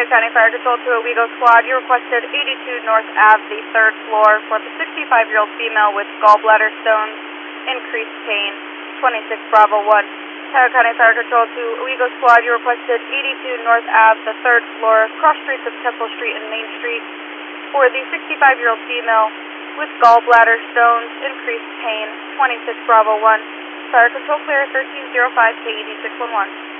County Fire Control to Owego Squad. You requested 82 North Ave, the 3rd floor, for the 65-year-old female with gallbladder stones, increased pain, 26 Bravo 1. County Fire Control to Owego Squad. You requested 82 North Ave, the 3rd floor, cross streets of Temple Street and Main Street, for the 65-year-old female with gallbladder stones, increased pain, 26 Bravo 1. Fire Control clear, 1305 KED 611.